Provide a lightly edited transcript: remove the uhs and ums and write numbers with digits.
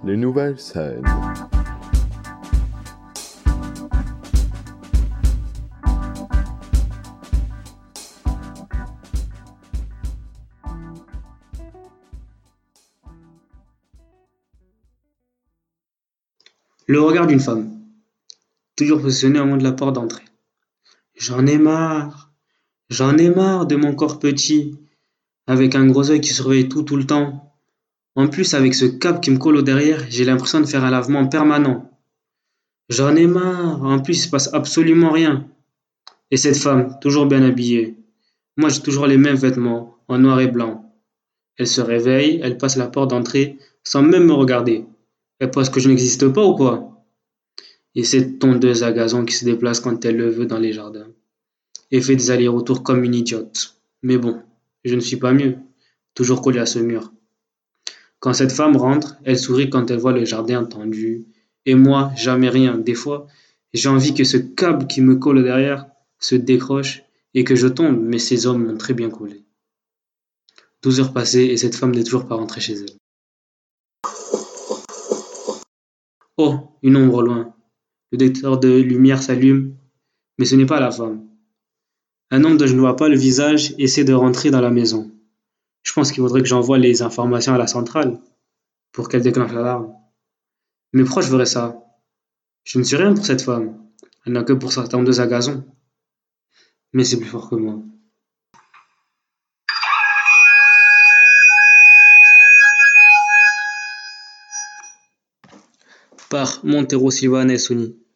les nouvelles scènes. Le regard d'une femme, toujours positionnée au moment de la porte d'entrée. J'en ai marre, j'en ai marre de mon corps petit, avec un gros œil qui surveille tout le temps. En plus, avec ce cap qui me colle au derrière, j'ai l'impression de faire un lavement permanent. J'en ai marre, en plus, il se passe absolument rien. Et cette femme, toujours bien habillée. Moi, j'ai toujours les mêmes vêtements, en noir et blanc. Elle se réveille, elle passe la porte d'entrée, sans même me regarder. Elle pense que je n'existe pas ou quoi? Et cette tondeuse à gazon qui se déplace quand elle le veut dans les jardins, et fait des allers-retours comme une idiote. Mais bon, je ne suis pas mieux, toujours collé à ce mur. Quand cette femme rentre, elle sourit quand elle voit le jardin tendu, et moi, jamais rien. Des fois, j'ai envie que ce câble qui me colle derrière se décroche et que je tombe, mais ces hommes m'ont très bien collé. 12 heures passées et cette femme n'est toujours pas rentrée chez elle. Oh, une ombre au loin. Le détecteur de lumière s'allume, mais ce n'est pas la femme. Un homme dont je ne vois pas le visage essaie de rentrer dans la maison. Je pense qu'il faudrait que j'envoie les informations à la centrale pour qu'elle déclenche l'alarme. Mes proches verraient ça. Je ne suis rien pour cette femme. Elle n'a que pour sa tondeuse à gazon. Mais c'est plus fort que moi. Par Montero Silva Nessoni.